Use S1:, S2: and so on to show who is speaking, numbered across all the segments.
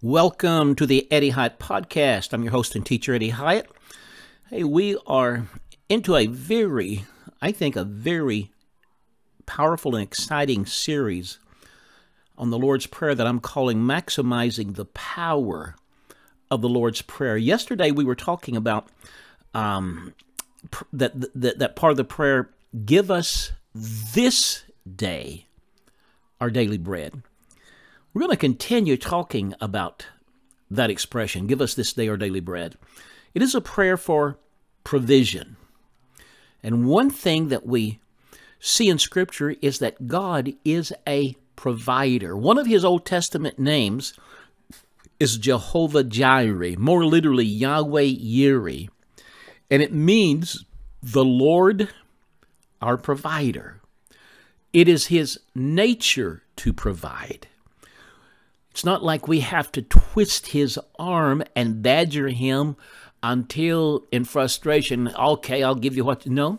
S1: Welcome to the Eddie Hyatt Podcast. I'm your host and teacher, Eddie Hyatt. Hey, we are into a very powerful and exciting series on the Lord's Prayer that I'm calling Maximizing the Power of the Lord's Prayer. Yesterday, we were talking about that part of the prayer, give us this day our daily bread. We're going to continue talking about that expression, give us this day our daily bread. It is a prayer for provision. And one thing that we see in Scripture is that God is a provider. One of his Old Testament names is Jehovah Jireh, more literally Yahweh Yireh. And it means the Lord, our provider. It is his nature to provide. It's not like we have to twist his arm and badger him until in frustration, okay, I'll give you what. No,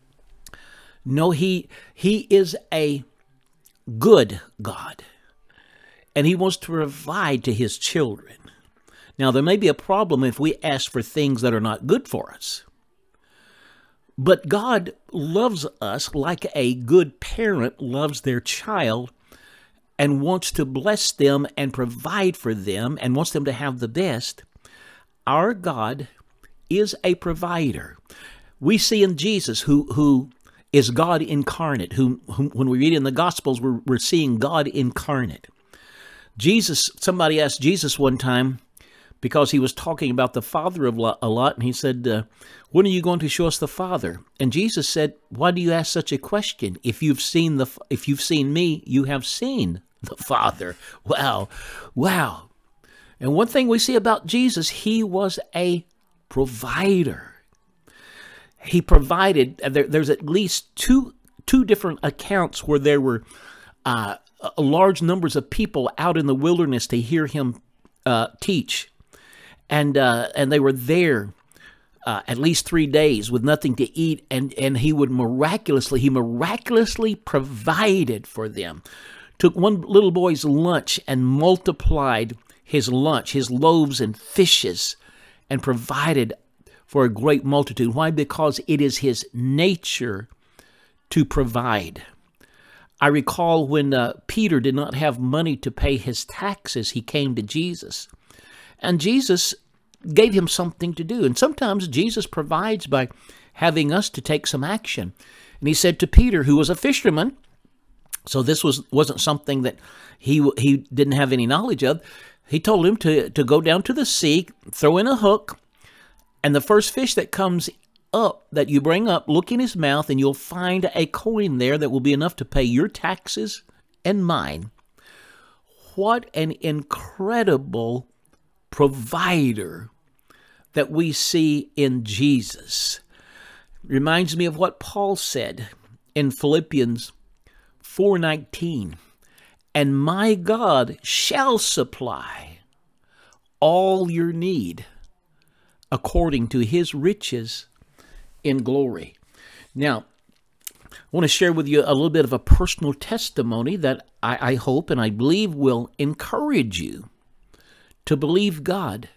S1: he is a good God, and he wants to provide to his children. Now, there may be a problem if we ask for things that are not good for us, but God loves us like a good parent loves their child, and wants to bless them and provide for them and wants them to have the best. Our God is a provider. We see in Jesus, who is God incarnate, who when we read in the Gospels, we're seeing God incarnate. Jesus, somebody asked Jesus one time, because he was talking about the Father a lot, and he said, when are you going to show us the Father? And Jesus said, why do you ask such a question? If you've seen me, you have seen the Father. Wow. And one thing we see about Jesus, he was a provider. He provided, there's at least two different accounts where there were large numbers of people out in the wilderness to hear him teach. And they were there at least 3 days with nothing to eat, and he miraculously provided for them. Took one little boy's lunch and multiplied his lunch, his loaves and fishes, and provided for a great multitude. Why? Because it is his nature to provide. I recall when Peter did not have money to pay his taxes, he came to Jesus. And Jesus gave him something to do. And sometimes Jesus provides by having us to take some action. And he said to Peter, who was a fisherman, so this wasn't something that he didn't have any knowledge of. He told him to go down to the sea, throw in a hook, and the first fish that comes up, that you bring up, look in his mouth, and you'll find a coin there that will be enough to pay your taxes and mine. What an incredible provider that we see in Jesus. Reminds me of what Paul said in Philippians 4:19, and my God shall supply all your need according to his riches in glory. Now, I want to share with you a little bit of a personal testimony that I hope and I believe will encourage you to believe God,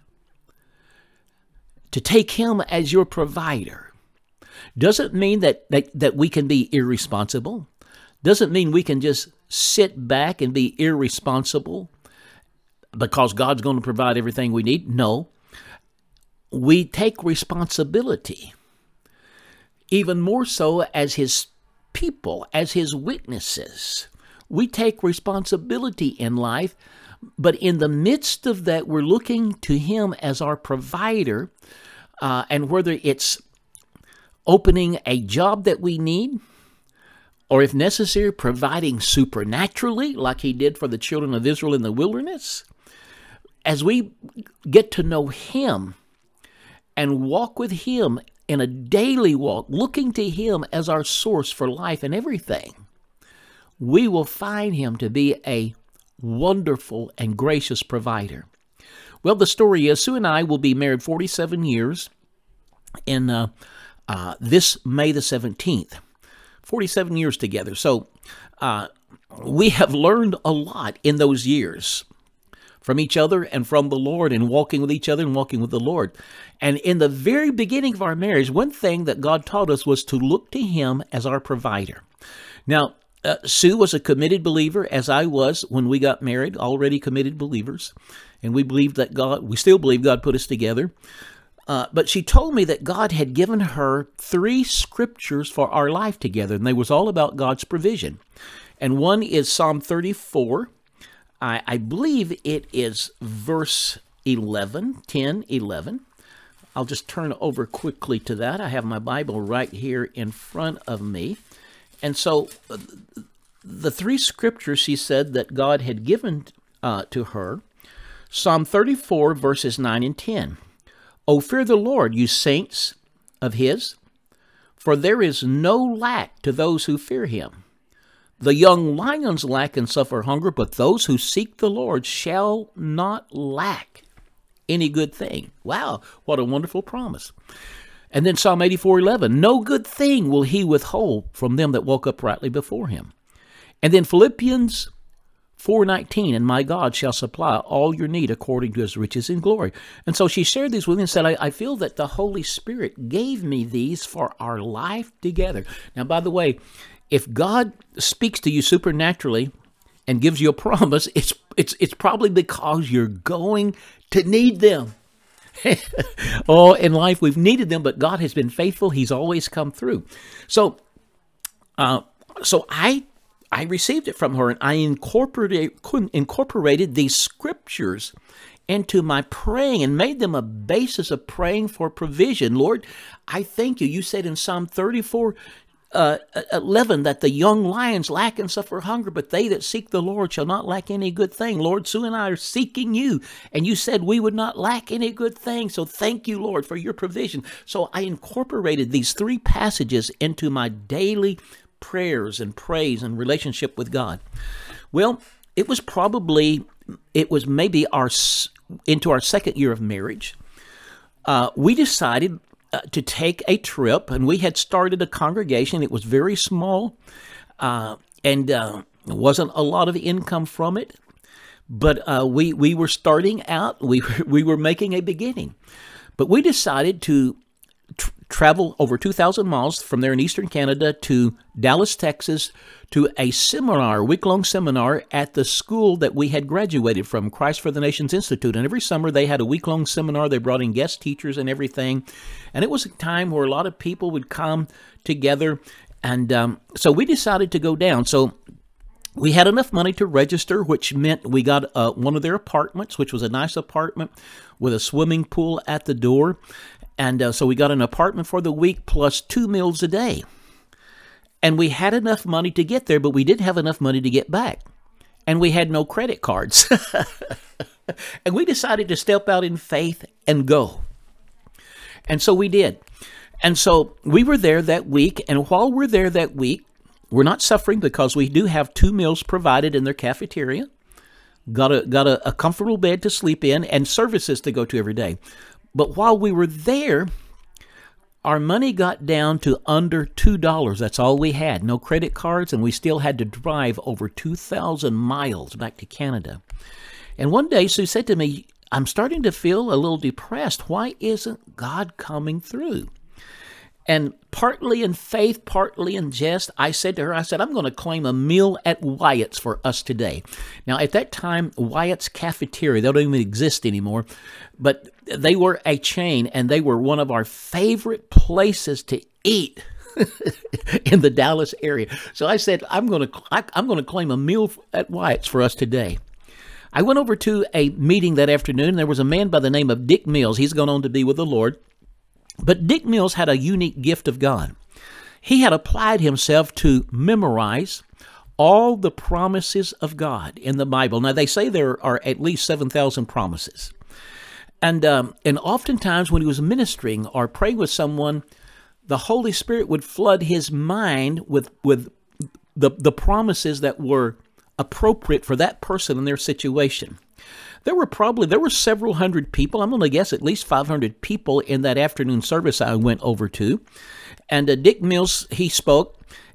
S1: to take him as your provider. Doesn't mean that we can be irresponsible. Doesn't mean we can just sit back and be irresponsible because God's going to provide everything we need. No. We take responsibility, even more so as his people, as his witnesses. We take responsibility in life, but in the midst of that, we're looking to him as our provider, and whether it's opening a job that we need, or if necessary, providing supernaturally like he did for the children of Israel in the wilderness. As we get to know him and walk with him in a daily walk, looking to him as our source for life and everything, we will find him to be a wonderful and gracious provider. Well, the story is Sue and I will be married 47 years in this May the 17th. 47 years together. So we have learned a lot in those years. from each other and from the Lord, and walking with each other and walking with the Lord. And in the very beginning of our marriage, one thing that God taught us was to look to Him as our provider. Now, Sue was a committed believer, as I was when we got married, already committed believers. And we still believe God put us together. But she told me that God had given her 3 scriptures for our life together, and they was all about God's provision. And one is Psalm 34. I believe it is verse 11, 10, 11. I'll just turn over quickly to that. I have my Bible right here in front of me. And so the 3 scriptures she said that God had given to her, Psalm 34, verses 9 and 10. O fear the Lord, you saints of His, for there is no lack to those who fear Him. The young lions lack and suffer hunger, but those who seek the Lord shall not lack any good thing. Wow, what a wonderful promise. And then Psalm 84:11, no good thing will He withhold from them that walk uprightly before Him. And then Philippians 4:19, and my God shall supply all your need according to His riches in glory. And so she shared these with me and said, I feel that the Holy Spirit gave me these for our life together. Now, by the way, if God speaks to you supernaturally and gives you a promise, it's probably because you're going to need them. Oh, in life we've needed them, but God has been faithful. He's always come through. So I received it from her, and I incorporated these scriptures into my praying and made them a basis of praying for provision. Lord, I thank you. You said in Psalm 34, 11 that the young lions lack and suffer hunger, but they that seek the Lord shall not lack any good thing. Lord, Sue and I are seeking you, and you said we would not lack any good thing. So thank you, Lord, for your provision. So I incorporated these 3 passages into my daily prayers and praise and relationship with God. Well, it was maybe into our 2nd year of marriage. We decided to take a trip, and we had started a congregation. It was very small, and wasn't a lot of income from it, but we were starting out. We were making a beginning, but we decided to travel over 2,000 miles from there in eastern Canada to Dallas, Texas, to a week-long seminar at the school that we had graduated from, Christ for the Nations Institute. And every summer they had a week-long seminar. They brought in guest teachers and everything. And it was a time where a lot of people would come together. And so we decided to go down. So we had enough money to register, which meant we got one of their apartments, which was a nice apartment with a swimming pool at the door. And so we got an apartment for the week plus 2 meals a day. And we had enough money to get there, but we didn't have enough money to get back. And we had no credit cards. And we decided to step out in faith and go. And so we did. And so we were there that week. And while we're there that week, we're not suffering because we do have 2 meals provided in their cafeteria. Got a comfortable bed to sleep in and services to go to every day. But while we were there, our money got down to under $2. That's all we had. No credit cards, and we still had to drive over 2,000 miles back to Canada. And one day, Sue said to me, I'm starting to feel a little depressed. Why isn't God coming through? And partly in faith, partly in jest, I said to her, I'm going to claim a meal at Wyatt's for us today. Now, at that time, Wyatt's Cafeteria, they don't even exist anymore, but they were a chain, and they were one of our favorite places to eat in the Dallas area. So I said, I'm going to claim a meal at Wyatt's for us today. I went over to a meeting that afternoon, and there was a man by the name of Dick Mills. He's gone on to be with the Lord. But Dick Mills had a unique gift of God. He had applied himself to memorize all the promises of God in the Bible. Now, they say there are at least 7,000 promises. And oftentimes when he was ministering or praying with someone, the Holy Spirit would flood his mind with the promises that were appropriate for that person and their situation. There were several hundred people. I'm going to guess at least 500 people in that afternoon service I went over to. And Dick Mills, he spoke,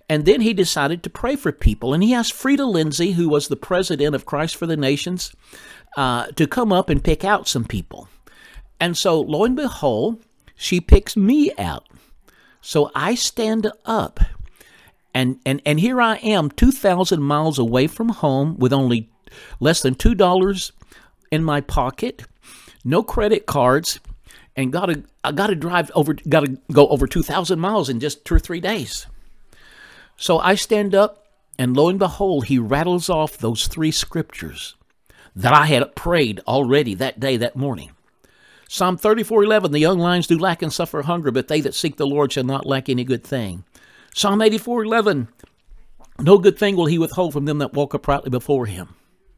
S1: And then he decided to pray for people. And he asked Frida Lindsay, who was the president of Christ for the Nations, to come up and pick out some people. And so, lo and behold, she picks me out. So I stand up, and here I am, 2,000 miles away from home with only less than $2 in my pocket, no credit cards, and got to go over 2,000 miles in just 2 or 3 days. So I stand up, and lo and behold, he rattles off those 3 scriptures that I had prayed already that day, that morning. Psalm 34:11, the young lions do lack and suffer hunger, but they that seek the Lord shall not lack any good thing. Psalm 84:11, no good thing will he withhold from them that walk uprightly before him.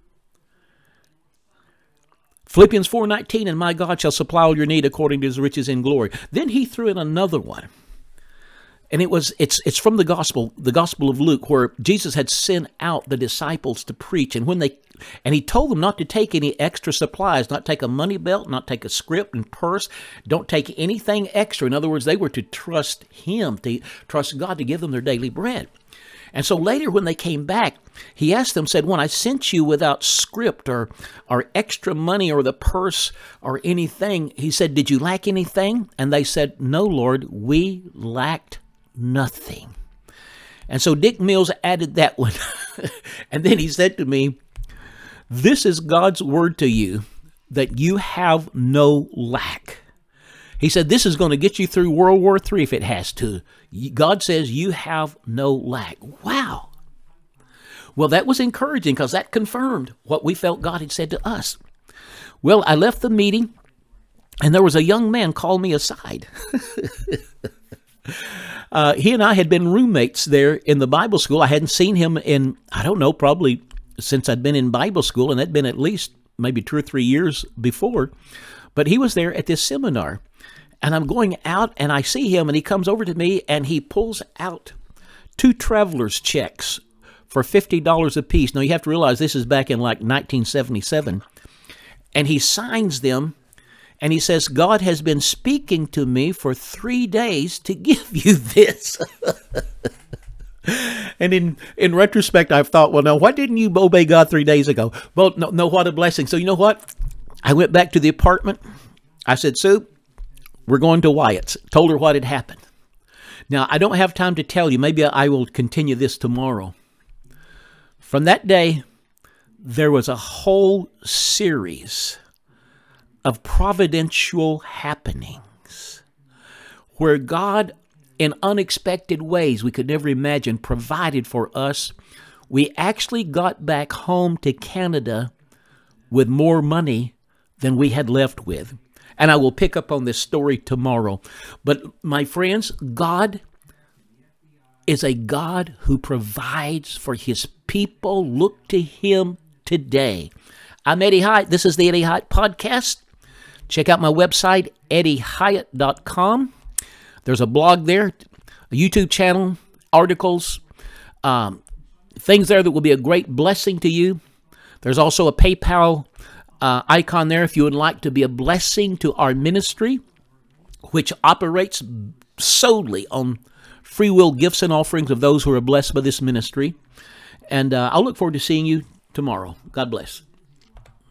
S1: Philippians 4:19, and my God shall supply all your need according to his riches in glory. Then he threw in another one. And it's from the Gospel of Luke, where Jesus had sent out the disciples to preach, and he told them not to take any extra supplies, not take a money belt, not take a script and purse, don't take anything extra. In other words, they were to trust him, to trust God to give them their daily bread. And so later when they came back, he asked them, said, when I sent you without script or extra money or the purse or anything, he said, did you lack anything? And they said, no, Lord, we lacked nothing. And so Dick Mills added that one. And then he said to me, this is God's word to you, that you have no lack. He said, this is going to get you through World War III if it has to. God says you have no lack. Wow. Well, that was encouraging because that confirmed what we felt God had said to us. Well, I left the meeting, and there was a young man called me aside. He and I had been roommates there in the Bible school. I hadn't seen him in, I don't know, probably since I'd been in Bible school, and that'd been at least maybe 2 or 3 years before. But he was there at this seminar, and I'm going out, and I see him, and he comes over to me, and he pulls out 2 traveler's checks for $50 a piece. Now, you have to realize this is back in like 1977. And he signs them, and he says, God has been speaking to me for 3 days to give you this. And in retrospect, I've thought, well, now, why didn't you obey God 3 days ago? Well, no, what a blessing. So you know what? I went back to the apartment. I said, Sue, we're going to Wyatt's. Told her what had happened. Now, I don't have time to tell you. Maybe I will continue this tomorrow. From that day, there was a whole series of providential happenings where God, in unexpected ways we could never imagine, provided for us. We actually got back home to Canada with more money than we had left with. And I will pick up on this story tomorrow. But my friends, God is a God who provides for his people. Look to him today. I'm Eddie Hyatt. This is the Eddie Hyatt Podcast. Check out my website, eddiehyatt.com. There's a blog there, a YouTube channel, articles, things there that will be a great blessing to you. There's also a PayPal icon there if you would like to be a blessing to our ministry, which operates solely on free will gifts and offerings of those who are blessed by this ministry. And I'll look forward to seeing you tomorrow. God bless.